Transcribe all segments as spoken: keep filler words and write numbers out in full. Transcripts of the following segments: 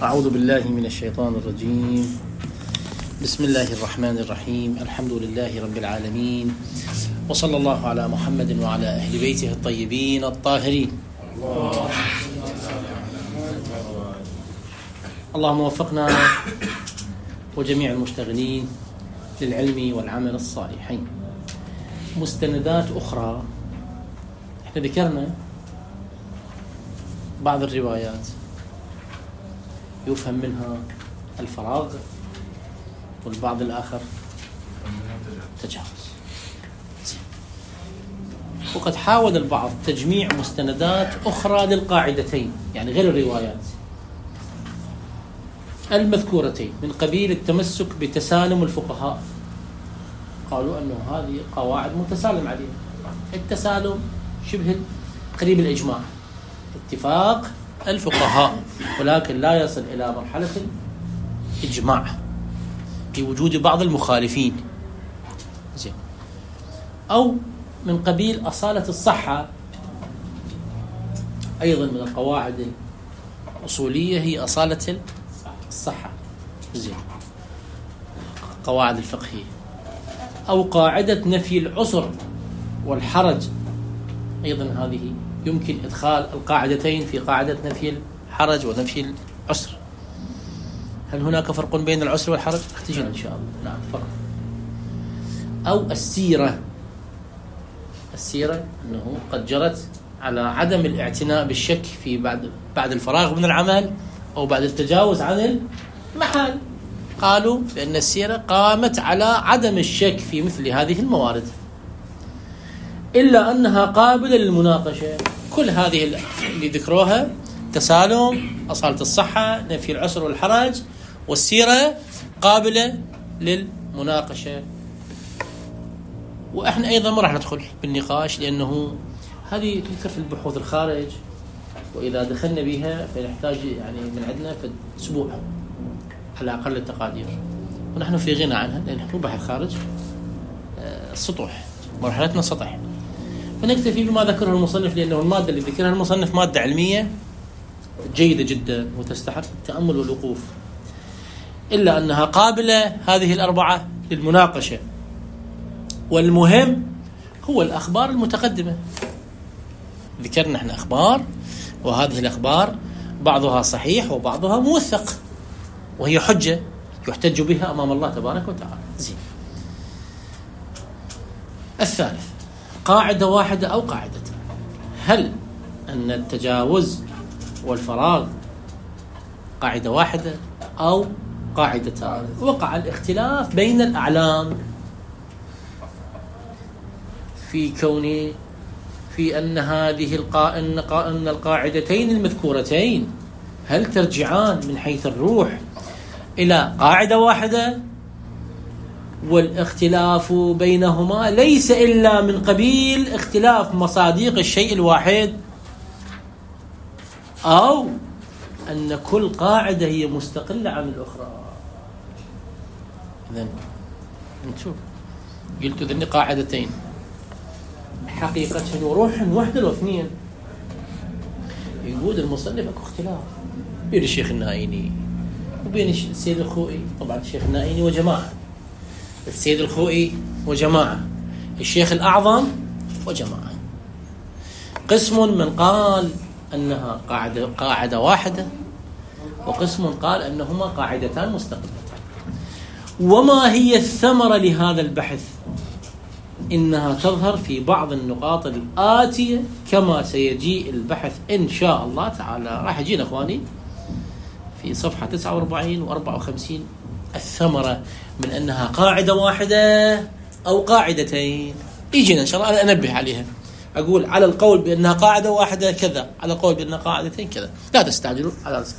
أعوذ بالله من الشيطان الرجيم. بسم الله الرحمن الرحيم. الحمد لله رب العالمين، وصلى الله على محمد وعلى أهل بيته الطيبين الطاهرين. اللهم وفقنا وجميع المشتغلين للعلم والعمل الصالحين. مستندات أخرى، احنا ذكرنا بعض الروايات يفهم منها الفراغ، والبعض الآخر تجاوز. وقد حاول البعض تجميع مستندات أخرى للقاعدتين، يعني غير الروايات المذكورتين، من قبيل التمسك بتسالم الفقهاء. قالوا أنه هذه قواعد متسالم عليها، التسالم شبه قريب الإجماع، اتفاق الفقهاء، ولكن لا يصل إلى مرحلة الإجماع بوجود بعض المخالفين. زين. أو من قبيل أصالة الصحة، أيضا من القواعد الأصولية هي أصالة الصحة. زين. قواعد الفقهية. أو قاعدة نفي العسر والحرج، أيضا هذه يمكن إدخال القاعدتين في قاعدة نفي الحرج ونفي العسر. هل هناك فرق بين العسر والحرج؟ اختجل إن شاء الله. نعم، فرق. أو السيرة. السيرة أنه قد جرت على عدم الاعتناء بالشك في بعد بعد الفراغ من العمل أو بعد التجاوز عن المحال. قالوا بأن السيرة قامت على عدم الشك في مثل هذه الموارد، إلا أنها قابلة للمناقشة. كل هذه اللي ذكروها، تسالم، أصالة الصحة، نفي العسر والحرج، والسيرة، قابلة للمناقشة. وإحنا أيضا ما راح ندخل بالنقاش، لأنه هذه تذكر في البحوث الخارج، وإذا دخلنا بها فنحتاج يعني من عندنا في أسبوع على أقل التقادير، ونحن في غنى عنها، لأن نحن بحث خارج السطوح، مرحلتنا سطح. فنكتفي بما ذكره المصنف، لأنه المادة اللي ذكرها المصنف مادة علمية جيدة جدا وتستحق التأمل والوقوف، إلا أنها قابلة هذه الأربعة للمناقشة. والمهم هو الأخبار المتقدمة. ذكرنا احنا أخبار، وهذه الأخبار بعضها صحيح وبعضها موثق، وهي حجة يحتج بها أمام الله تبارك وتعالى. زين. الثالث، قاعدة واحدة أو قاعدتين. هل أن التجاوز والفراغ قاعدة واحدة أو قاعدتان؟ وقع الاختلاف بين الأعلام في كون في أن هذه القا... أن القاعدتين المذكورتين هل ترجعان من حيث الروح إلى قاعدة واحدة، والاختلاف بينهما ليس إلا من قبيل اختلاف مصادق الشيء الواحد، أو أن كل قاعدة هي مستقلة عن الأخرى. إذن نشوف، قلت ذني قاعدتين حقيقة وروح واحدة واثنين. يقول المصنف اكو اختلاف بين الشيخ النائيني وبين السيد الخوئي. طبعا الشيخ النائيني وجماعة، السيد الخوئي وجماعة، الشيخ الأعظم وجماعة. قسم من قال أنها قاعدة, قاعدة واحدة، وقسم قال أنهما قاعدتان مستقلتان. وما هي الثمرة لهذا البحث؟ إنها تظهر في بعض النقاط الآتية، كما سيجيء البحث إن شاء الله تعالى. راح يجينا أخواني في صفحة تسعة وأربعين وأربعة وخمسين الثمرة من أنها قاعدة واحدة أو قاعدتين. يجينا إن شاء الله، أنا أنبه عليها، أقول على القول بأنها قاعدة واحدة كذا، على القول بأنها قاعدتين كذا، لا تستعجلوا على رزق.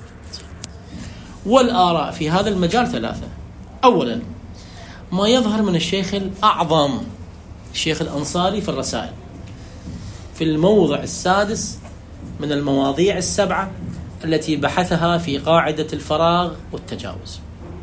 والآراء في هذا المجال ثلاثة. أولا، ما يظهر من الشيخ الأعظم الشيخ الأنصاري في الرسائل في الموضع السادس من المواضيع السبعة التي بحثها في قاعدة الفراغ والتجاوز،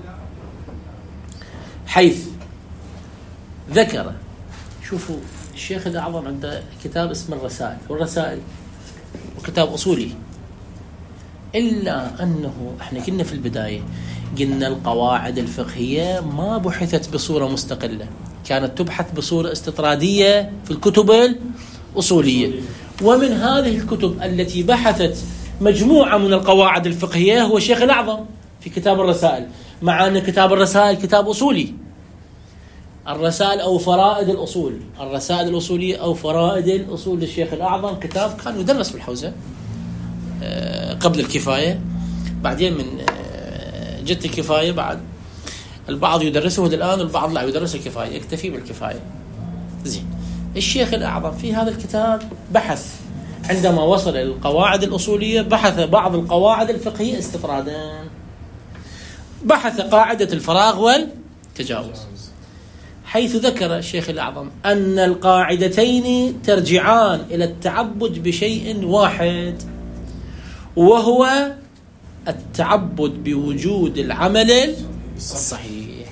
حيث ذكر، شوفوا الشيخ الأعظم عنده كتاب اسمه الرسائل، والرسائل وكتاب أصولي إلا أنه إحنا كنا في البداية قلنا القواعد الفقهية ما بحثت بصورة مستقلة، كانت تبحث بصورة استطرادية في الكتب الأصولية. ومن هذه الكتب التي بحثت مجموعة من القواعد الفقهية هو الشيخ الأعظم في كتاب الرسائل، مع أن كتاب الرسائل كتاب أصولي. الرسائل أو فرائد الأصول، الرسائل الأصولية أو فرائد الأصول للشيخ الأعظم كتاب كان يدرس في الحوزة قبل الكفاية، بعدين من جت الكفاية بعد البعض يدرسه الآن والبعض لا يدرس الكفاية، يكتفي بالكفاية. زين، الشيخ الأعظم في هذا الكتاب بحث عندما وصل إلى القواعد الأصولية بحث بعض القواعد الفقهية استطرادا، بحث قاعدة الفراغ والتجاوز، حيث ذكر الشيخ الأعظم أن القاعدتين ترجعان إلى التعبد بشيء واحد، وهو التعبد بوجود العمل الصحيح.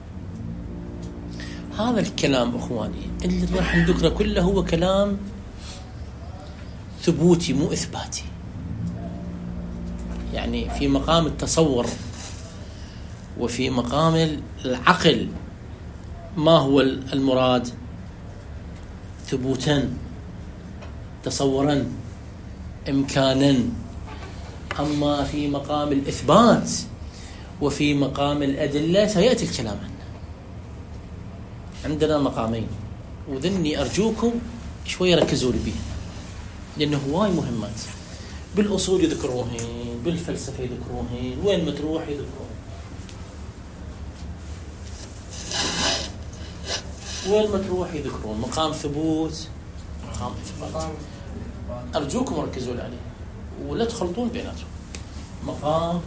هذا الكلام أخواني اللي راح نذكره كله هو كلام ثبوتي مو إثباتي، يعني في مقام التصور وفي مقام العقل. ما هو المراد؟ ثبوتا، تصورا، إمكانا. أما في مقام الإثبات وفي مقام الأدلة سيأتي الكلام عنه. عندنا مقامين، وذني أرجوكم شوية ركزوا لي بيه، لأنه هواي مهمات. بالأصول يذكروهن، بالفلسفة يذكروهن، وين ما تروح يذكروهن. وين ما تروح يذكرون مقام ثبوت، مقام إثبات. أرجوكم ركزوا لي عليه ولا تخلطون بيناتهم. مقام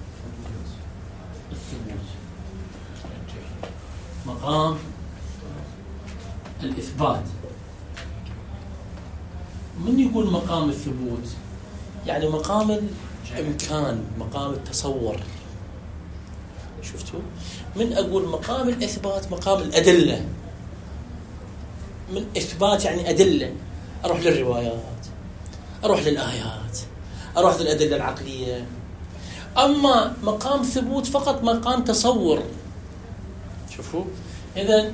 الثبوت، مقام الإثبات. من يقول مقام الثبوت؟ يعني مقام الإمكان، مقام التصور. شفتوا؟ من أقول مقام الإثبات مقام الأدلة. من إثبات يعني أدلة، أروح للروايات، أروح للآيات، أروح للأدلة العقلية. أما مقام ثبوت فقط مقام تصور. شوفوا، إذن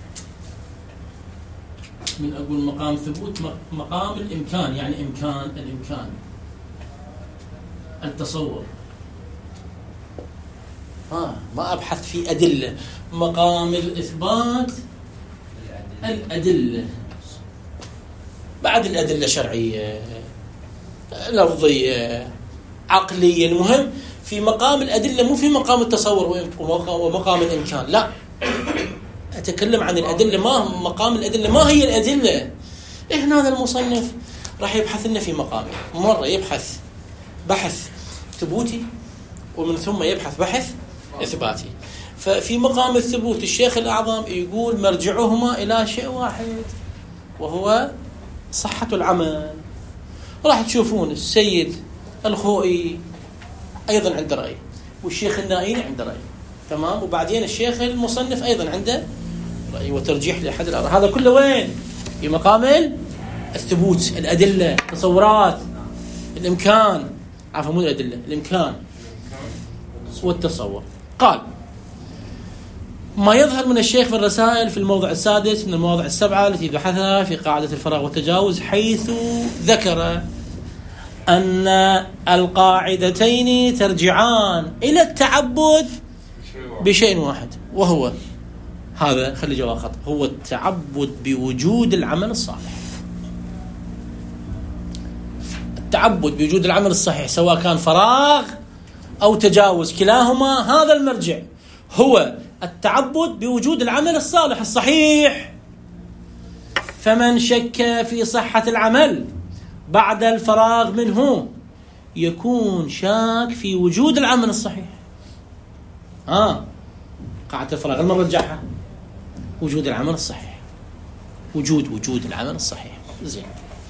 من أقول مقام ثبوت مقام الإمكان، يعني إمكان الإمكان، التصور. آه ما أبحث في أدلة. مقام الإثبات الأدلة، بعد الأدلة شرعية، لفظية، عقلية. المهم في مقام الأدلة، مو في مقام التصور ومقام الإمكان. لا، أتكلم عن الأدلة. ما مقام الأدلة؟ ما هي الأدلة؟ إحنا هذا المصنف راح يبحث لنا في مقام، مرة يبحث بحث ثبوتي ومن ثم يبحث بحث إثباتي. ففي مقام الثبوت الشيخ الأعظم يقول مرجعهما إلى شيء واحد، وهو صحة العمل. راح تشوفون السيد الخوئي أيضا عنده رأي، والشيخ النائيني عنده رأي، تمام. وبعدين الشيخ المصنف أيضا عنده رأي وترجيح لأحد الآراء. هذا كله وين؟ في مقام الثبوت، الأدلة، تصورات، الإمكان، عفوا مو الأدلة، الإمكان والتصور. قال: ما يظهر من الشيخ في الرسائل في الموضع السادس من المواضع السبعة التي بحثها في قاعدة الفراغ والتجاوز، حيث ذكر أن القاعدتين ترجعان إلى التعبد بشيء واحد، وهو هذا، خلي جواب خط، هو التعبد بوجود العمل الصالح. التعبد بوجود العمل الصحيح سواء كان فراغ أو تجاوز، كلاهما هذا المرجع، هو التعبد بوجود العمل الصالح الصحيح. فمن شك في صحة العمل بعد الفراغ منه يكون شاك في وجود العمل الصحيح. آه قاعدة الفراغ لما نرجعها وجود العمل الصحيح، وجود وجود العمل الصحيح. زين،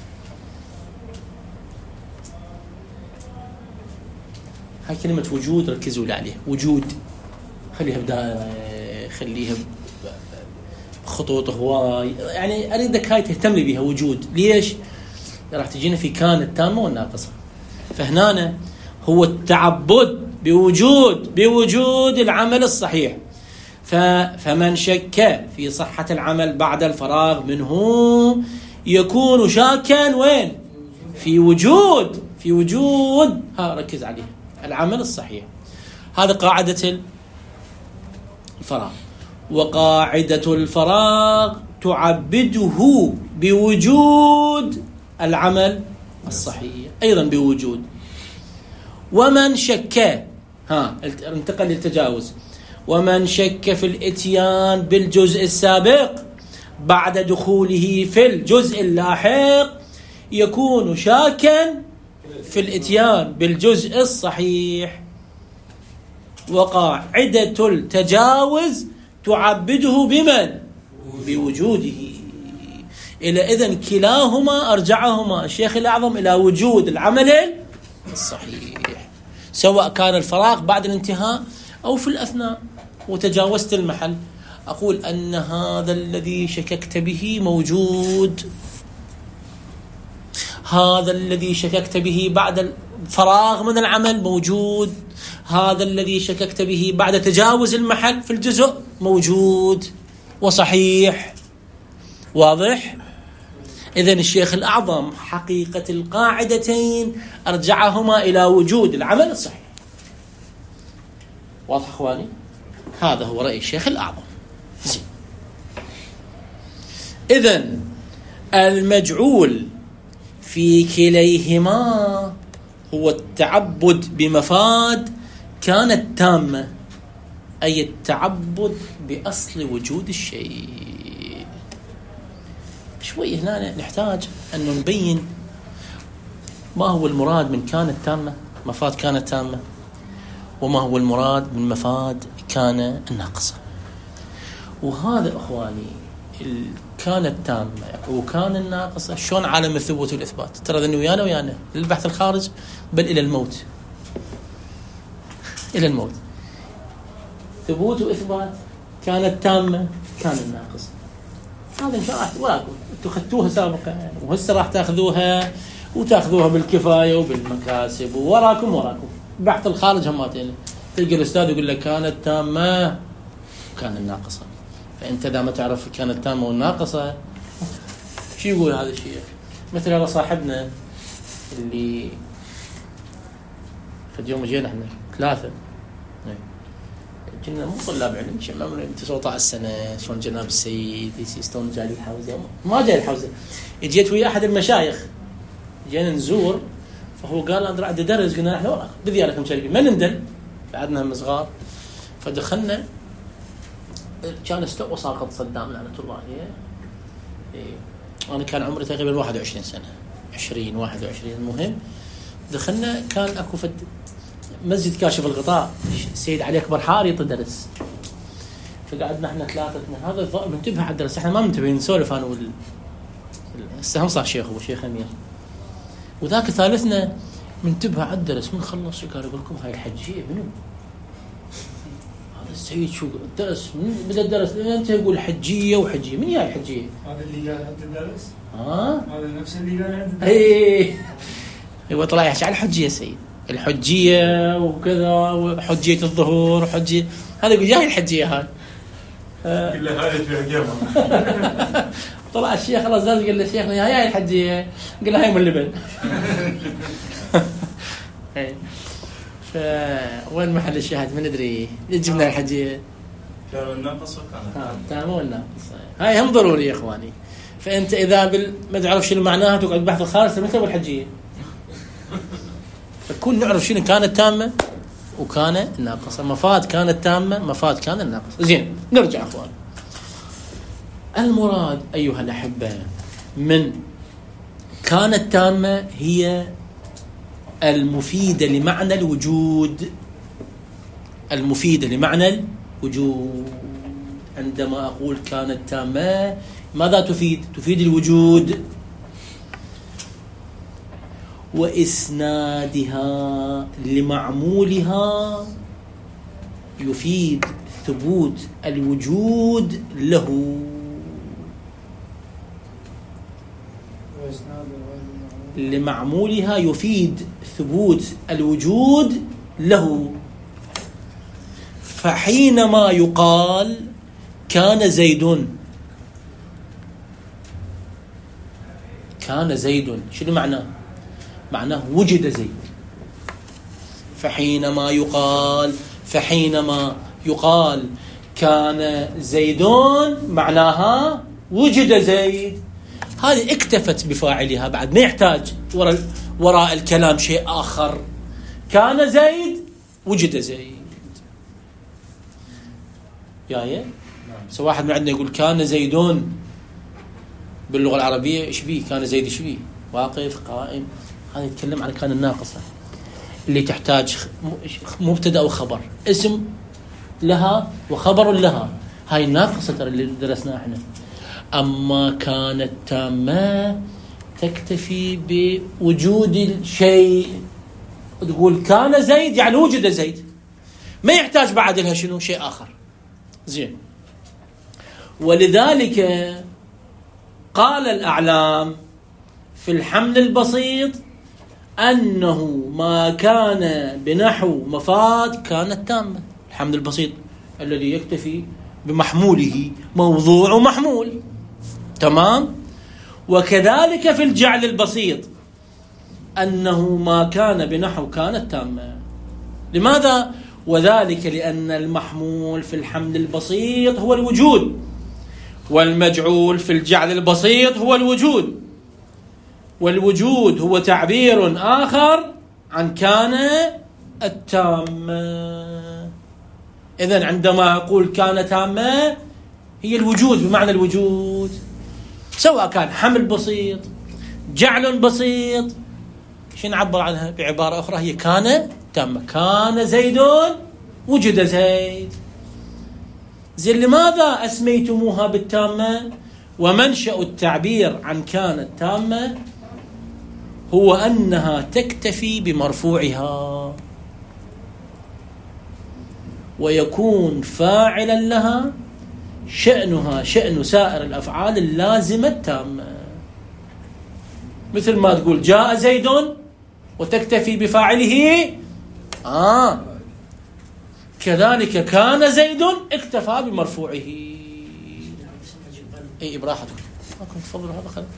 هاي كلمة وجود ركزوا لي عليها. وجود خليها بدائرة، خليها بخطوط هواي، يعني أريدك هاي تهتم لي بها. وجود ليش؟ راح تجينا في كان التامة والناقصة. فهنا هو التعبد بوجود بوجود العمل الصحيح. فمن شك في صحة العمل بعد الفراغ منه يكون شاكا وين؟ في وجود في وجود ها ركز عليه العمل الصحيح. هذا قاعدة الفراغ. وقاعدة الفراغ تعبده بوجود العمل الصحيح أيضا بوجود. ومن شك ها انتقل للتجاوز. ومن شك في الاتيان بالجزء السابق بعد دخوله في الجزء اللاحق يكون شاكا في الاتيان بالجزء الصحيح. وقاعدة التجاوز تعبده بمن؟ بوجوده. إلى إذن كلاهما أرجعهما الشيخ الأعظم إلى وجود العمل الصحيح، سواء كان الفراغ بعد الانتهاء أو في الأثناء وتجاوزت المحل. أقول أن هذا الذي شككت به موجود، هذا الذي شككت به بعد الفراغ من العمل موجود، هذا الذي شككت به بعد تجاوز المحل في الجزء موجود وصحيح. واضح؟ إذن الشيخ الأعظم حقيقة القاعدتين أرجعهما إلى وجود العمل الصحيح. واضح أخواني؟ هذا هو رأي الشيخ الأعظم. زين. إذن المجعول في كليهما هو التعبد بمفاد كانت تامة، أي التعبد بأصل وجود الشيء. شوي هنا نحتاج أن نبين ما هو المراد من كانت تامة، مفاد كانت تامة، وما هو المراد من مفاد كان الناقصة. وهذا أخواني كانت تامة وكان الناقصة شلون عالم الثبوت والإثبات؟ ترى ذني ويانا ويانا للبحث الخارج بل إلى الموت، إلى الموت. ثبوت وإثبات كانت تامة كان الناقصة. هذا إن شاء الله واقع أنتوا خدتوها سابقا وهسه راح تأخذوها وتأخذوها بالكفاية وبالمكاسب ووراكم وراكم بحث الخارج هماتين. تلقى الأستاذ يقول لك كانت تامة وكان الناقصة. فأنت إذا ما تعرف كانت تامة والناقصة شو يقول هذا الشيء؟ مثل هذا صاحبنا اللي في اليوم جينا احنا ثلاثة كنا مو طلاب علم، شو عمرنا تسعة عشر سنة، شلون جناب السيد يستون جاي الحوزة ما جاي الحوزة، جيت ويا أحد المشايخ جينا نزور، فهو قال أنا عندي درس، قلنا نحن وراك بدي لكم شربي ما نندل، بعدنا هم صغار. فدخلنا كان استوى ساقط صدام لعنة الله عليه. إيه. أنا كان عمري تقريبا واحد وعشرين سنة، عشرين واحد وعشرين. المهم دخلنا كان أكو فد مسجد كاشف الغطاء السيد علي أكبر حار يعطي درس. فقعدنا احنا ثلاثتنا، هذا الضوء منتبه على الدرس، احنا ما منتبهين نسولف انا وال السهم صار شيخ ابو شيخ امير، وذاك ثالثنا منتبه على الدرس. من خلص قال اقول لكم هاي الحجيه منو؟ هذا السيد شو الدرس من بدا الدرس انت يقول حجيه وحجيه، من هي الحجيه؟ هذا اللي قال عند الدرس؟ ها؟ هذا نفس اللي قال عند الدرس؟ اي هو طلع يحكي على الحجيه سيد، الحجيه وكذا وحجيه الظهور وحجيه، هذا يقول جاي الحجيه هاي. قال له هاي فيها جمع. طلع الشيخ خلاص قال له شيخنا هاي الحجيه، قال له هاي من اللبن. فوين محل الشاهد ما ندري جبنا الحجيه كانوا الناقصه كانت تمام والناقصه، هاي هم ضروري يا اخواني. فانت اذا بال... ما تعرف شنو معناها تقعد بحث الخارج مثل الحجيه، فكون نعرف شنو كانت تامه وكان الناقصه، مفاد كانت تامه مفاد كان الناقص. زين نرجع اخوان. المراد ايها الاحبه من كانت تامه هي المفيدة لمعنى الوجود، المفيدة لمعنى الوجود. عندما أقول كانت تامة ماذا تفيد؟ تفيد الوجود. وإسنادها لمعمولها يفيد ثبوت الوجود له. لمعمولها يفيد ثبوت الوجود له. فحينما يقال كان زيد، كان زيد شنو معناه؟ معناه وجد زيد. فحينما يقال فحينما يقال كان زيدون معناها وجد زيد. هذه اكتفت بفاعلها، بعد ما يحتاج وراء وراء الكلام شيء آخر. كان زيد وجد زيد. يايه سو واحد من عندنا يقول كان زيدون باللغة العربية ايش بيه؟ كان زيد ايش بيه؟ واقف قائم. هذا يتكلم عن كان الناقصة اللي تحتاج مبتدا او خبر، اسم لها وخبر لها. هاي الناقصة ترى اللي درسناها احنا. اما كانت تامة تكتفي بوجود الشيء. تقول كان زيد يعني وجد زيد، ما يحتاج بعد لها شنو شيء آخر. زين. ولذلك قال الأعلام في الحمل البسيط أنه ما كان بنحو مفاد كانت تامة. الحمل البسيط الذي يكتفي بمحموله، موضوع ومحمول. تمام. وكذلك في الجعل البسيط أنه ما كان بنحو كانت تامة. لماذا؟ وذلك لأن المحمول في الحمل البسيط هو الوجود، والمجعول في الجعل البسيط هو الوجود، والوجود هو تعبير آخر عن كان التامة. إذن عندما أقول كان تامة هي الوجود بمعنى الوجود، سواء كان حمل بسيط جعل بسيط. شو نعبر عنها بعبارة أخرى؟ هي كان تامة. كان زيد وجد زيد. زين لماذا أسميتموها بالتامة؟ ومنشأ التعبير عن كانت تامة هو أنها تكتفي بمرفوعها ويكون فاعلا لها شأنها شأن سائر الأفعال اللازمة التامة. مثل ما تقول جاء زيد وتكتفي بفاعله، آه كذلك كان زيد اكتفى بمرفوعه. اي براحتكم تفضلوا. هذا خلق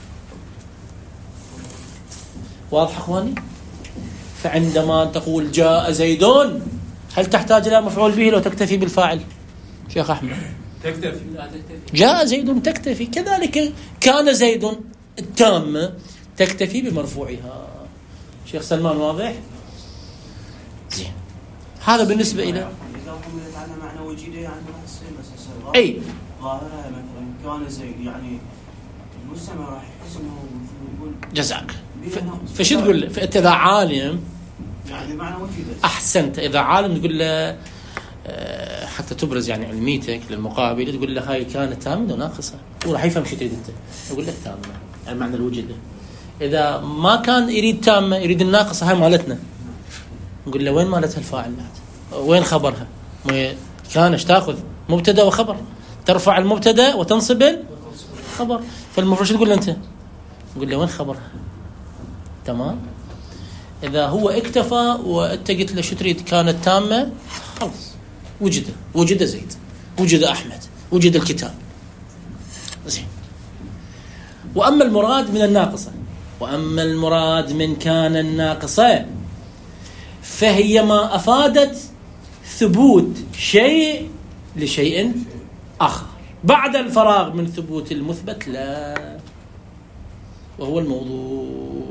واضح اخواني. فعندما تقول جاء زيد هل تحتاج الى مفعول به لو تكتفي بالفاعل؟ شيخ احمد تكتفي. جاء زيد تكتفي. كذلك كان زيد التامة تكتفي بمرفوعها. شيخ سلمان واضح؟ زين. هذا بالنسبة إلى إذا حملت على معنى وجد يعني راح تصير بس أي ظاهرها مثلا كان زيد يعني المستمع راح يحس إنه يقول جزاك. فش تقول؟ فأنت إذا عالم يعني معنى وجد أحسنت. إذا عالم تقول له حتى تبرز يعني علميتك للمقابل، تقول له هاي كانت تامة وناقصة، وراح يفهم شو تريد أنت. يقول لك تامة يعني معنى الوجد. إذا ما كان يريد تامة يريد الناقصة، هاي مالتنا، نقول له وين مالتها الفاعل بعد؟ وين خبرها؟ كانش تاخذ مبتدا وخبر، ترفع المبتدا وتنصب الخبر. فالمفروض تقول له انت؟ نقول له وين خبرها؟ تمام. اذا هو اكتفى وانت قلت له شو تريد كانت تامه، خلاص وجد وجد زيد، وجد احمد، وجد الكتاب. زين. واما المراد من الناقصه، واما المراد من كان الناقصه فهي ما أفادت ثبوت شيء لشيء آخر بعد الفراغ من ثبوت المثبت لا، وهو الموضوع.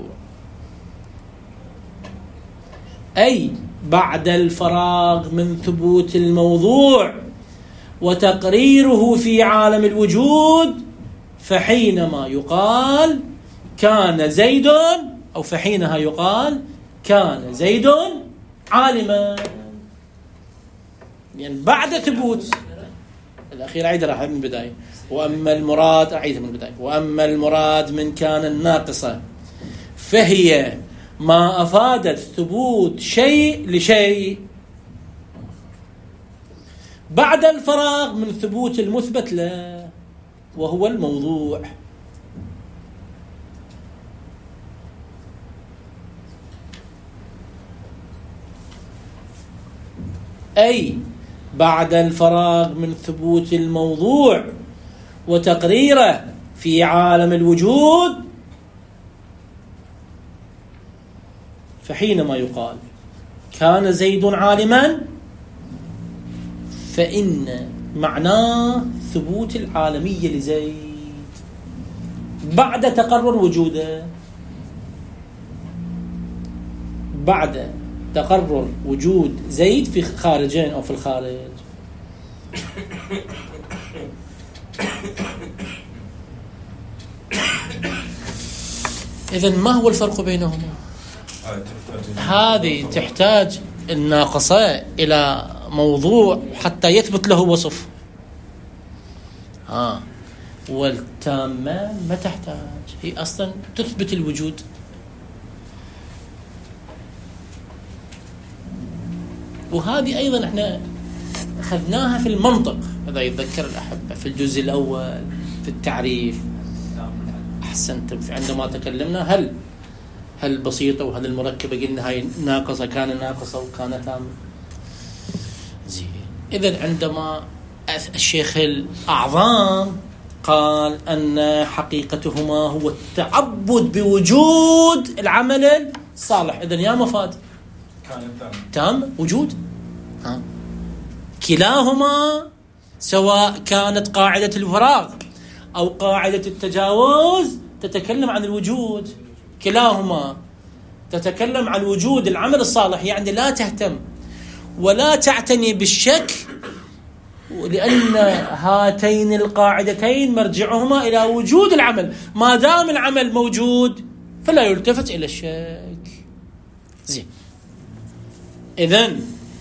أي بعد الفراغ من ثبوت الموضوع وتقريره في عالم الوجود، فحينما يقال كان زيد، أو فحينها يقال كان زيد عالما، يعني بعد ثبوت الأخير. عيد راح من البداية. وأما المراد أعيد من البداية. وأما المراد من كان الناقصة فهي ما أفادت ثبوت شيء لشيء بعد الفراغ من ثبوت المثبت لا، وهو الموضوع. أي بعد الفراغ من ثبوت الموضوع وتقريره في عالم الوجود، فحينما يقال كان زيد عالما فإن معناه ثبوت العالمية لزيد بعد تقرر وجوده، بعد تقرر وجود زيد في خارجين أو في الخارج. إذن ما هو الفرق بينهما؟ هذه تحتاج الناقصة إلى موضوع حتى يثبت له وصف، ها، والتامة ما تحتاج، هي أصلا تثبت الوجود. وهذه أيضا احنا أخذناها في المنطق إذا يتذكر الأحبة في الجزء الأول في التعريف. أحسنت، عندما تكلمنا هل هل بسيطة وهل المركبة قلنا هاي ناقصة، كان ناقصة وكان تامة. زين، إذن عندما الشيخ الأعظم قال أن حقيقتهما هو التعبد بوجود العمل الصالح، إذن يا مفاد كان تام تام وجود، ها، كلاهما سواء كانت قاعدة الفراغ أو قاعدة التجاوز تتكلم عن الوجود، كلاهما تتكلم عن وجود العمل الصالح. يعني لا تهتم ولا تعتني بالشك، لأن هاتين القاعدتين مرجعهما إلى وجود العمل، ما دام العمل موجود فلا يلتفت إلى الشك. زين، إذن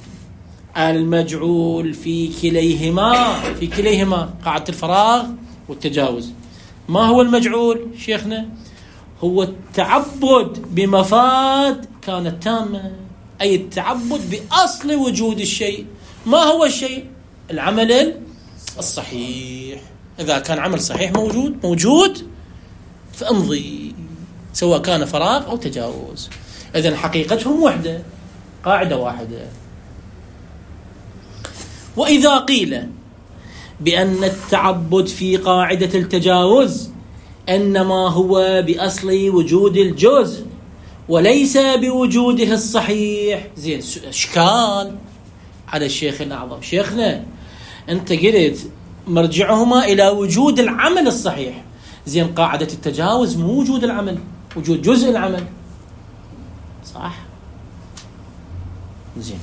المجعول في كليهما في كليهما قاعدة الفراغ والتجاوز. ما هو المجعول شيخنا؟ هو التعبد بمفاد كانت تامة، أي التعبد بأصل وجود الشيء. ما هو الشيء؟ العمل الصحيح. إذا كان عمل صحيح موجود موجود فأمضي، سواء كان فراغ أو تجاوز. إذن حقيقتهم وحدة، قاعدة واحدة. وإذا قيل بأن التعبد في قاعدة التجاوز إنما هو بأصل وجود الجزء وليس بوجوده الصحيح، زين، إشكال على الشيخ الأعظم. شيخنا أنت قلت مرجعهما إلى وجود العمل الصحيح، زين، قاعدة التجاوز مو وجود العمل، وجود جزء العمل، صح؟ زين،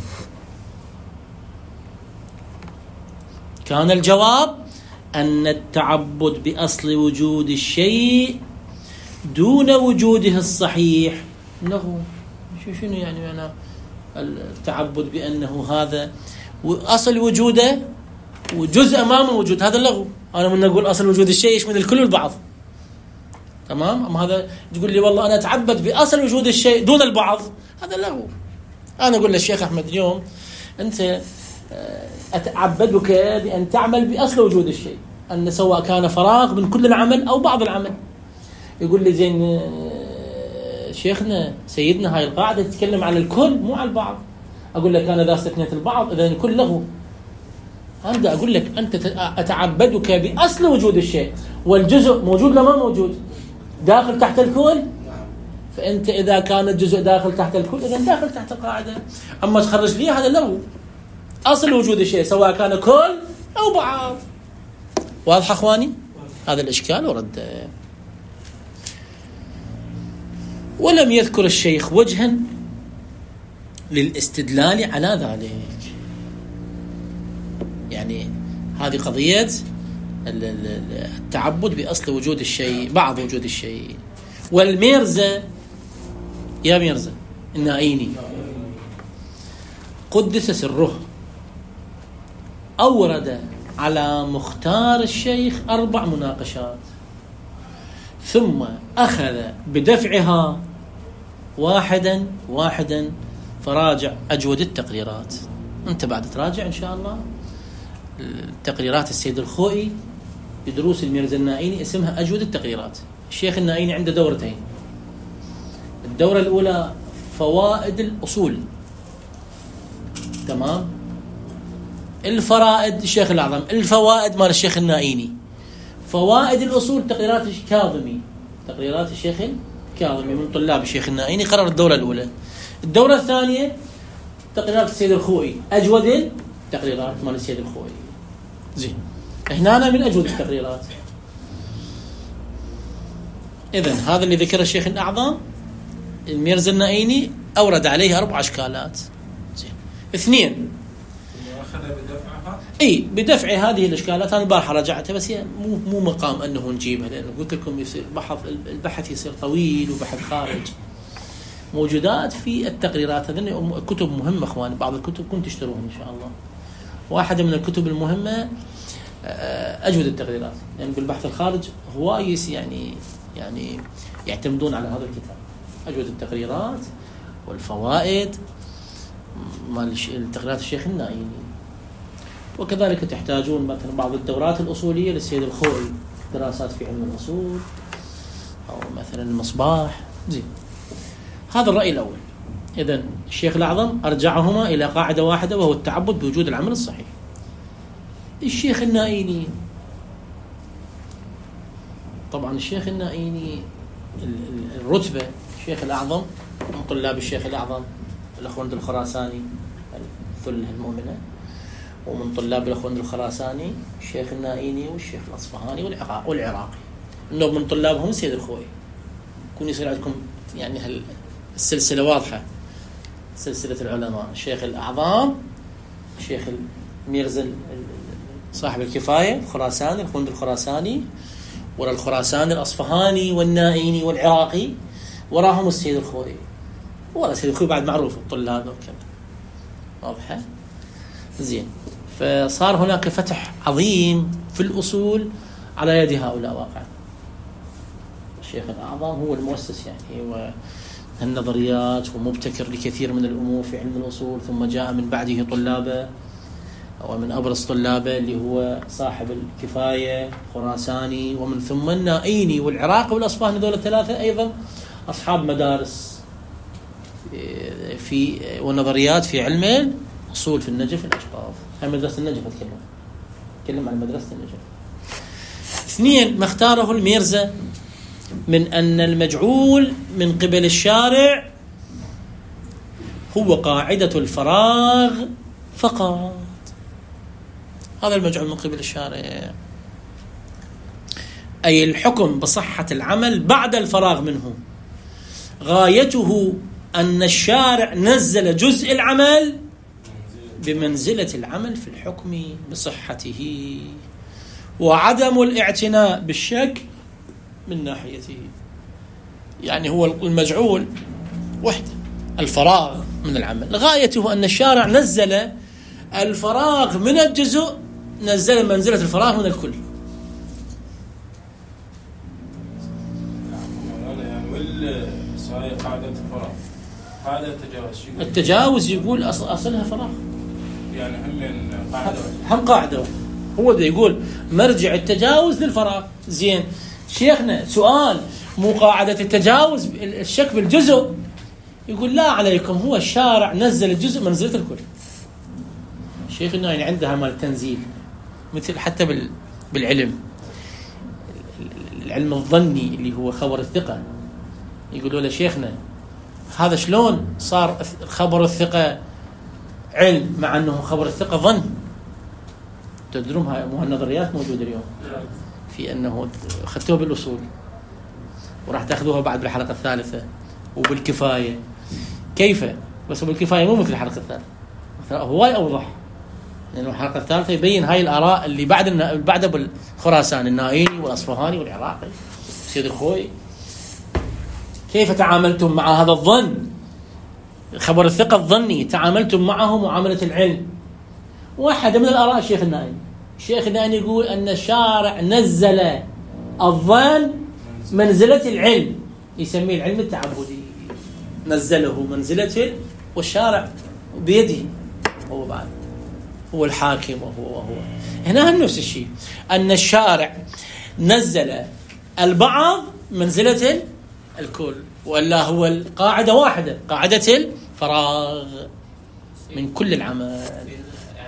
كان الجواب أن التعبد بأصل وجود الشيء دون وجوده الصحيح له. شنو يعني أنا التعبد بأنه هذا أصل وجوده وجزء أمامه وجود، هذا لغو. أنا من أقول أصل وجود الشيء يشمل الكل والبعض، تمام؟ أما هذا تقول لي والله أنا أتعبد بأصل وجود الشيء دون البعض، هذا لغو. أنا أقول للشيخ أحمد اليوم أنت أتعبدك بأن تعمل بأصل وجود الشيء، أن سواء كان فراغ من كل العمل أو بعض العمل. يقول لي زين شيخنا سيدنا هاي القاعدة تتكلم على الكل مو على البعض. أقول لك أنا إذا استثنيت البعض إذا الكل له. أنا أقول لك أنت أتعبدك بأصل وجود الشيء، والجزء موجود لما موجود داخل تحت الكل، فأنت إذا كان الجزء داخل تحت الكل إذا داخل تحت القاعدة. أما تخرج لي هذا له أصل وجود الشيء سواء كان كل أو بعض. واضح أخواني؟ هذا الإشكال ورد. ولم يذكر الشيخ وجها للاستدلال على ذلك. يعني هذه قضية التعبد بأصل وجود الشيء، بعض وجود الشيء. والميرزا يا ميرزا النائيني قدس سره أورد على مختار الشيخ أربع مناقشات، ثم أخذ بدفعها واحدا واحدا، فراجع أجود التقريرات. أنت بعد تراجع إن شاء الله تقريرات السيد الخوئي بدروس الميرزا النائيني، اسمها أجود التقريرات. الشيخ النائيني عنده دورتين، الدورة الأولى فوائد الأصول، تمام، الفرائد الشيخ الأعظم، الفوائد مال الشيخ النائيني، فوائد الأصول تقريرات الكاظمي، تقريرات الشيخ الكاظمي من طلاب الشيخ النائيني، قرر الدورة الأولى. الدورة الثانية تقريرات السيد الخوئي، أجود التقريرات مال السيد الخوئي. زين، هنا أنا من أجود التقريرات. إذن هذا اللي ذكره الشيخ الأعظم الميرزا النائيني أورد عليه أربع أشكالات. زين، اثنين أخذ بدفعها؟ اي بدفع هذه الاشكالات. انا البارحه راجعتها، بس هي مو مو مقام انه نجيبها، لانه قلت لكم يصير بحث، البحث يصير طويل وبحث خارج. موجودات في التقريرات، هذين كتب مهمه اخوان، بعض الكتب كنت تشتروها ان شاء الله. واحده من الكتب المهمه اجود التقريرات، لان يعني بالبحث الخارج هواي يعني يعني يعتمدون على هذا الكتاب، اجود التقريرات والفوائد مال التقريرات الشيخ النائيني. وكذلك تحتاجون مثلا بعض الدورات الأصولية للسيد الخوئي، دراسات في علم الأصول، أو مثلا المصباح. زين، هذا الرأي الأول. إذن الشيخ الأعظم أرجعهما إلى قاعدة واحدة، وهو التعبد بوجود العمل الصحيح. الشيخ النائيني، طبعا الشيخ النائيني الرتبة الشيخ الأعظم من طلاب الشيخ الأعظم الأخوند الخراساني الثلة المؤمنة، ومن طلاب الأخوند الخراساني الشيخ النائيني والشيخ الأصفهاني والعراقي. إنه من طلابهم السيد الخوئي. يكون يصير عندكم يعني السلسلة واضحة، سلسلة العلماء: الشيخ الأعظم، الشيخ الميرزا صاحب الكفاية الخراساني الأخوند الخراساني، ولا الخراساني الأصفهاني والنائيني والعراقي، وراهم السيد الخوئي. ولا السيد الخوئي بعد معروف الطلاب وكذا، واضحة؟ زين، فصار هناك فتح عظيم في الأصول على يد هؤلاء واقعا. الشيخ الأعظم هو المؤسس يعني والنظريات ومبتكر لكثير من الأمور في علم الأصول، ثم جاء من بعده طلابه ومن أبرز طلابه اللي هو صاحب الكفاية خراساني، ومن ثم النائيني والعراقي والأصفهاني. هذول الثلاثة أيضا أصحاب مدارس في ونظريات في علم أصول في النجف الأشقاف. هاي مدرسة النجف أتكلم أتكلم عن مدرسة النجف. اثنين، ما اختاره الميرزا من أن المجعول من قبل الشارع هو قاعدة الفراغ فقط. هذا المجعول من قبل الشارع، أي الحكم بصحة العمل بعد الفراغ منه. غايته أن الشارع نزل جزء العمل بمنزلة العمل في الحكم بصحته، وعدم الاعتناء بالشك من ناحيته. يعني هو المجعول وحده، الفراغ من العمل، غايته أن الشارع نزل الفراغ من الجزء، نزل منزلة الفراغ من الكل. يعني ولا صاير قاعدة الفراغ، قاعدة التجاوز. التجاوز يقول أصل أصلها فراغ، يعني هم قاعدة هم قاعدة. هو ده يقول مرجع التجاوز للفراغ. زين شيخنا، سؤال: مو قاعدة التجاوز الشك بالجزء؟ يقول لا عليكم، هو الشارع نزل الجزء منزلة الكل. شيخنا يعني عندها مال تنزيل، مثل حتى بالعلم العلم الظني اللي هو خبر الثقة. يقولوا له شيخنا هذا شلون صار خبر الثقة علم مع أنه خبر الثقة ظن؟ تدرون هاي مو النظريات موجودة اليوم في أنه أخذتوها بالأصول وراح تأخذوها بعد بالحلقة الثالثة وبالكفاية. كيف؟ بس بالكفاية مو مثل الحلقة الثالثة، هواي أوضح، لأنه يعني الحلقة الثالثة يبين هاي الآراء اللي بعد بعد بالخراسان النائيني والأصفهاني والعراقي السيد الخوئي. كيف تعاملتم مع هذا الظن؟ خبر الثقة الظني تعاملتم معه معاملة العلم. واحدة من الآراء الشيخ النائيني، الشيخ النائيني يقول أن الشارع نزل الظن منزلة العلم، يسميه العلم التعبدي، نزله منزلة، والشارع بيده هو بعد هو الحاكم وهو وهو هنا نفس الشيء، أن الشارع نزل البعض منزلة الكل، ولا هو القاعدة واحدة، قاعدة الفراغ من كل العمل. يعني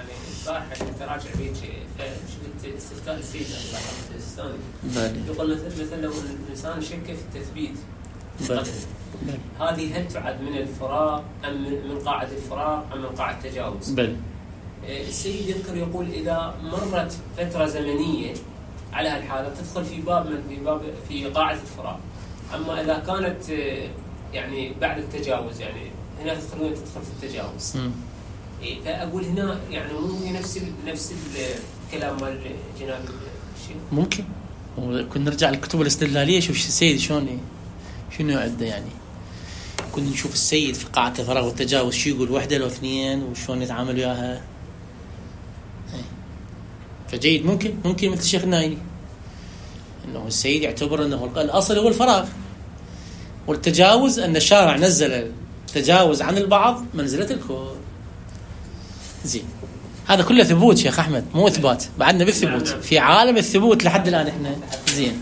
البارحة كنت راجع بيك شفت استفتاء السيد السيستاني بله يقول مثلا لو الإنسان شك في التثبيت بله هذه هل تعد من الفراغ أم من قاعدة الفراغ أم من قاعدة التجاوز؟ بله السيد يذكر يقول إذا مرت فترة زمنية على هالحالة تدخل في باب من في باب في قاعدة الفراغ. أما إذا كانت يعني بعد التجاوز يعني هنا تدخل وين تدخل في التجاوز. إيه فأقول هنا يعني مو نفس نفس الكلام مال جناب الشيخ. ممكن. كنا نرجع للكتب الاستدلالية شوف السيد شلون شنو يعد يعني. كنا نشوف السيد في قاعة الفراغ والتجاوز شو يقول وحدة لو اثنين وشلون يتعامل وياها. فجيد ممكن ممكن مثل الشيخ النايني انه السيد يعتبر انه الاصل هو الفراغ والتجاوز ان الشارع نزل التجاوز عن البعض منزلة الكل. زين هذا كله ثبوت شيخ احمد مو اثبات بعدنا بالثبوت في عالم الثبوت لحد الان احنا. زين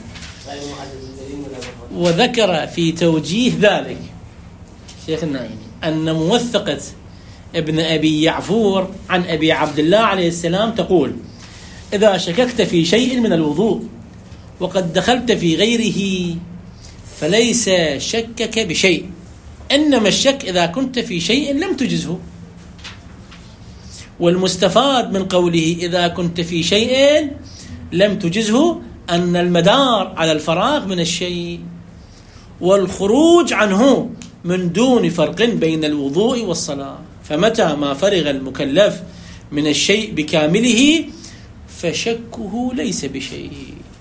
وذكر في توجيه ذلك الشيخ النايني ان موثقة ابن ابي يعفور عن ابي عبد الله عليه السلام تقول إذا شككت في شيء من الوضوء وقد دخلت في غيره فليس شكك بشيء إنما الشك إذا كنت في شيء لم تجزه. والمستفاد من قوله إذا كنت في شيء لم تجزه أن المدار على الفراغ من الشيء والخروج عنه من دون فرق بين الوضوء والصلاة. فمتى ما فرغ المكلف من الشيء بكامله فشكه ليس بشيء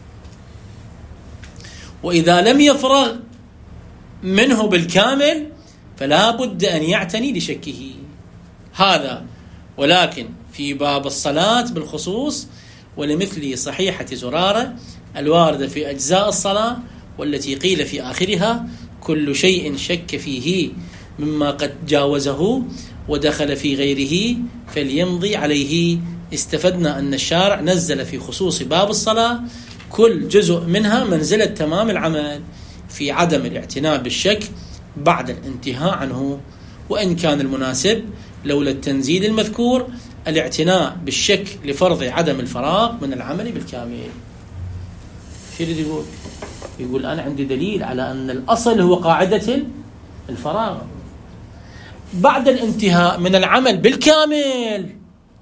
وإذا لم يفرغ منه بالكامل فلا بد أن يعتني لشكه. هذا ولكن في باب الصلاة بالخصوص ولمثل صحيحة زرارة الواردة في أجزاء الصلاة والتي قيل في آخرها كل شيء شك فيه مما قد جاوزه ودخل في غيره فليمضي عليه. استفدنا أن الشارع نزل في خصوص باب الصلاة كل جزء منها منزلة تمام العمل في عدم الاعتناء بالشك بعد الانتهاء عنه. وإن كان المناسب لولا التنزيل المذكور الاعتناء بالشك لفرض عدم الفراغ من العمل بالكامل. شو اللي يقول؟ يقول أنا عندي دليل على أن الأصل هو قاعدة الفراغ بعد الانتهاء من العمل بالكامل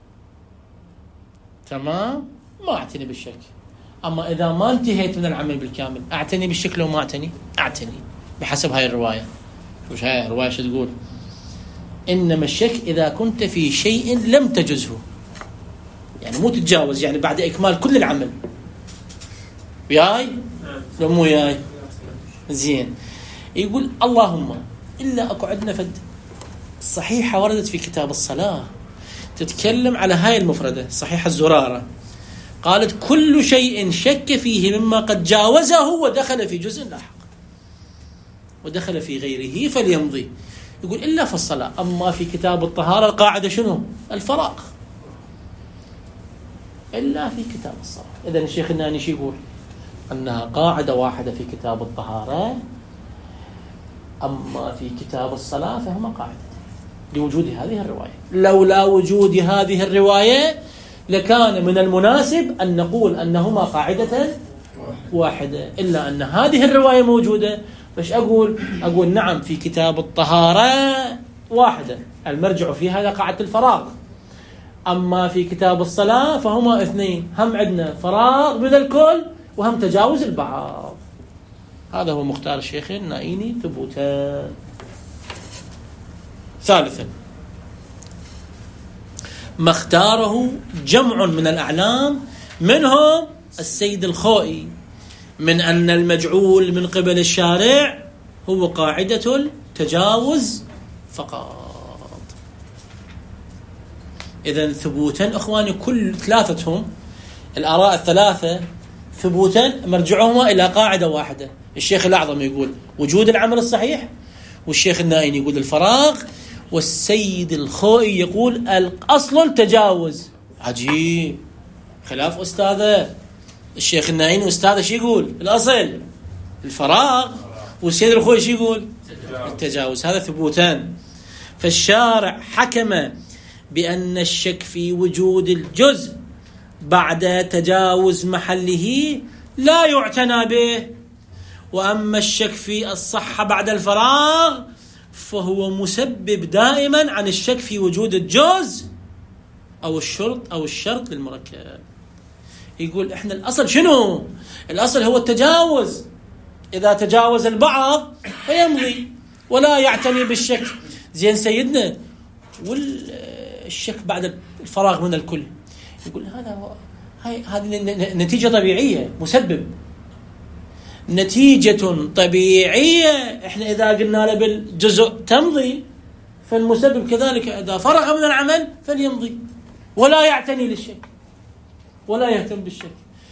تمام ما اعتني بالشك. اما اذا ما انتهيت من العمل بالكامل اعتني بالشك لو ما اعتني اعتني بحسب هاي الروايه. وش هاي الروايه شو تقول؟ انما الشك اذا كنت في شيء لم تجزه يعني مو تتجاوز يعني بعد اكمال كل العمل وياي لو مو وياي. زين يقول اللهم الا اكو عندنا فد صحيحه وردت في كتاب الصلاه تتكلم على هاي المفردة صحيحة الزرارة قالت كل شيء شك فيه مما قد جاوزه ودخل في جزء لاحق ودخل في غيره فليمضي. يقول إلا في الصلاة. أما في كتاب الطهارة القاعدة شنو؟ الفراغ إلا في كتاب الصلاة. إذن الشيخ الناني شو يقول؟ أنها قاعدة واحدة في كتاب الطهارة أما في كتاب الصلاة فهما قاعدة لوجود هذه الرواية. لولا وجود هذه الرواية لكان من المناسب أن نقول أنهما قاعدة واحدة إلا أن هذه الرواية موجودة. فش أقول؟ أقول نعم في كتاب الطهارة واحدة المرجع فيها لقاعدة الفراغ أما في كتاب الصلاة فهما اثنين هم عندنا فراغ من الكل وهم تجاوز البعض. هذا هو مختار الشيخ النائيني ثبوتا. ثالثا ما اختاره جمع من الأعلام منهم السيد الخوئي من أن المجعول من قبل الشارع هو قاعدة التجاوز فقط. إذن ثبوتا أخواني كل ثلاثتهم الآراء الثلاثة ثبوتا مرجعهما إلى قاعدة واحدة. الشيخ الأعظم يقول وجود العمل الصحيح والشيخ النائيني يقول الفراغ والسيد الخوئي يقول الأصل التجاوز. عجيب خلاف أستاذه الشيخ النائيني. أستاذه شو يقول؟ الأصل الفراغ والسيد الخوئي شو يقول؟ التجاوز. هذا ثبوتان. فالشارع حكم بأن الشك في وجود الجزء بعد تجاوز محله لا يعتنى به، وأما الشك في الصحة بعد الفراغ فهو مسبب دائما عن الشك في وجود الجزء أو الشرط أو الشرط للمركب. يقول إحنا الأصل شنو؟ الأصل هو التجاوز، إذا تجاوز البعض فيمضي ولا يعتني بالشك. زين سيدنا، والشك بعد الفراغ من الكل، يقول هذا هو هاي هذه نتيجة طبيعية، مسبب نتيجة طبيعية. احنا إذا قلنا له بالجزء تمضي، فالمسبب كذلك إذا فرغ من العمل فليمضي ولا يعتني للشك ولا يهتم بالشك.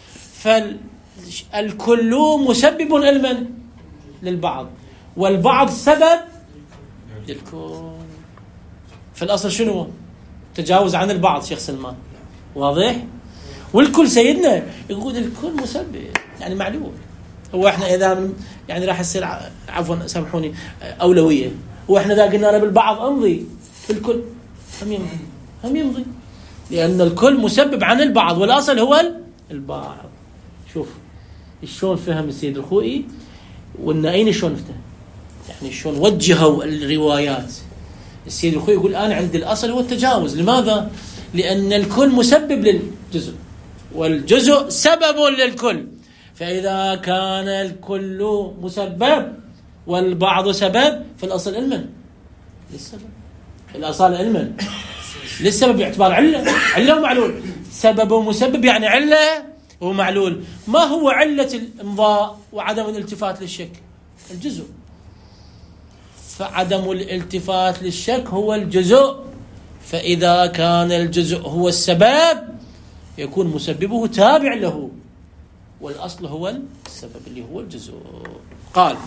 فالكل مسبب لمن؟ للبعض، والبعض سبب للكل. فالأصل شنو؟ تجاوز عن البعض شيخ سلمان، واضح؟ والكل سيدنا يقول الكل مسبب، يعني معلوم. هو احنا اذا يعني راح يصير عفوا سامحوني اولويه، واحنا اذا قلنا له بالبعض امضي بالكل هم يمضي هم يمضي لان الكل مسبب عن البعض، والاصل هو البعض. شوف شلون فهم السيد الخوئي والنائين، شلون فهم، يعني شلون وجهوا الروايات. السيد الخوئي يقول انا عندي الاصل هو التجاوز. لماذا؟ لان الكل مسبب للجزء والجزء سبب للكل، فإذا كان الكل مسبب والبعض سبب فالأصل علما للسبب، الأصل علما للسبب باعتبار علة علة ومعلول. سبب ومسبب يعني علة ومعلول. ما هو علة الإمضاء وعدم الالتفات للشك؟ الجزء. فعدم الالتفات للشك هو الجزء، فإذا كان الجزء هو السبب يكون مسببه تابع له، والأصل هو السبب اللي هو الجزء. قال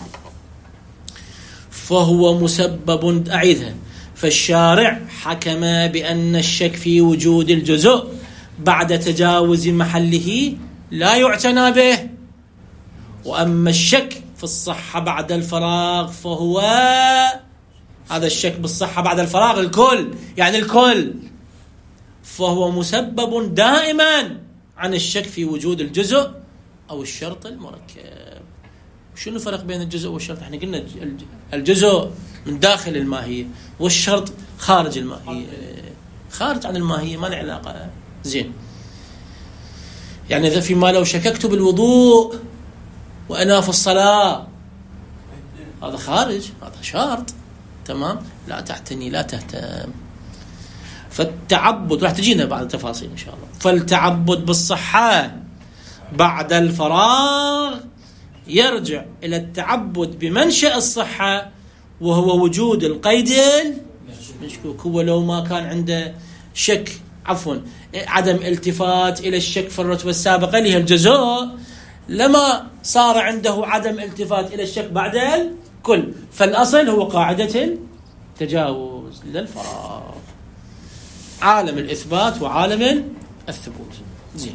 فهو مسبب، أعيدها، فالشارع حكم بأن الشك في وجود الجزء بعد تجاوز محله لا يعتنى به، وأما الشك في الصحة بعد الفراغ فهو هذا الشك بالصحة بعد الفراغ الكل، يعني الكل، فهو مسبب دائما عن الشك في وجود الجزء أو الشرط المركب. شنو الفرق بين الجزء والشرط؟ احنا قلنا الجزء من داخل الماهية والشرط خارج الماهية، خارج عن الماهية، ما له علاقة. زين، يعني إذا فيما لو شككت بالوضوء وأنا في الصلاة هذا خارج، هذا شرط، تمام، لا تعتني لا تهتم. فالتعبد راح تجينا بعد التفاصيل إن شاء الله. فالتعبد بالصحة بعد الفراغ يرجع إلى التعبد بمنشأ الصحة، وهو وجود القيد المشكوك. هو لو ما كان عنده شك، عفوا عدم التفات إلى الشك في الرتبة السابقة اللي هي الجزء، لما صار عنده عدم التفات إلى الشك بعد الكل. فالأصل هو قاعدة التجاوز للفراغ، عالم الإثبات وعالم الثبوت. زين،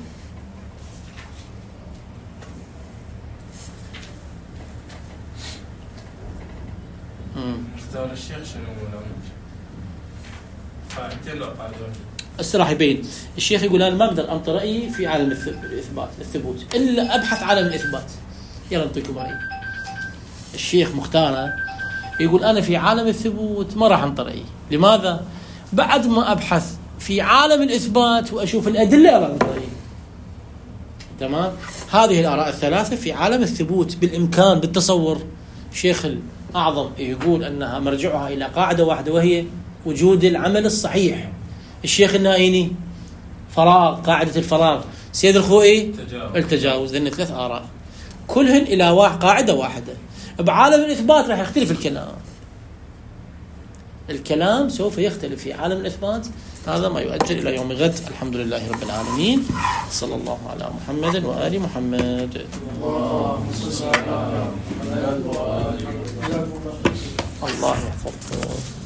اختار الشيخ شنو قاعدتين لو قاعدون هسه راح يبين. الشيخ يقول انا ما اقدر انطي رايي في عالم الاثبات الثبوت الا ابحث عالم الاثبات. يلا نعطيكم رايي. الشيخ مختار يقول انا في عالم الثبوت ما راح انطي رايي. لماذا؟ بعد ما ابحث في عالم الاثبات واشوف الادله راح انطي رايي. تمام، هذه الاراء الثلاثه في عالم الثبوت بالامكان بالتصور. شيخ الاعظم يقول انها مرجعها الى قاعده واحده وهي وجود العمل الصحيح. الشيخ النائيني فراغ، قاعدة الفراغ. سيد الخوئي تجاوز. التجاوز. لأن ثلاث آراء كلهن إلى واحد قاعدة واحدة. بعالم الإثبات راح يختلف الكلام، الكلام سوف يختلف في عالم الإثبات. هذا ما يؤجل إلى يوم غد. الحمد لله رب العالمين، صلى الله على محمد وآل محمد. الله يحفظكم.